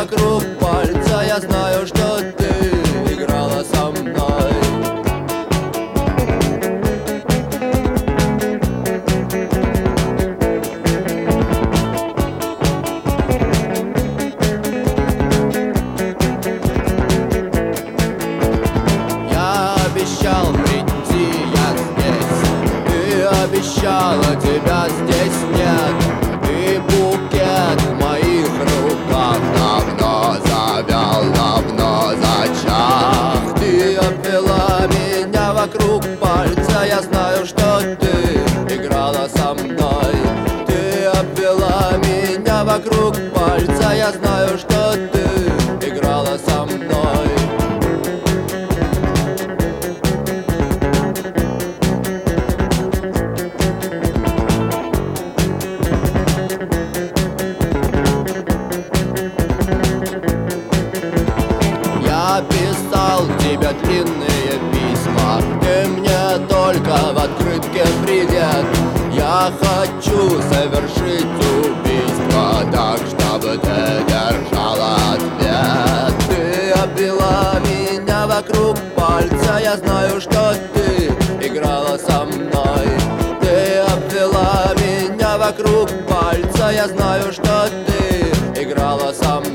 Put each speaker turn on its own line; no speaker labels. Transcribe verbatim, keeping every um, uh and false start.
вокруг пальца, я знаю, что ты играла со мной. Я обещал прийти, я здесь. Ты обещала, тебя здесь нет. И букет в моих руках давно завял, давно зачах. Ты обвела меня вокруг пальца, я знаю, что ты играла со мной. Ты обвела меня вокруг пальца, я знаю, что ты играла со мной. Я писал тебе длинные письма, ты мне только в открытке привет. Я хочу совершить убийство так, чтобы ты держала ответ. Ты обвела меня вокруг пальца, я знаю, что ты играла со мной. Ты обвела меня вокруг пальца, я знаю, что ты играла со мной.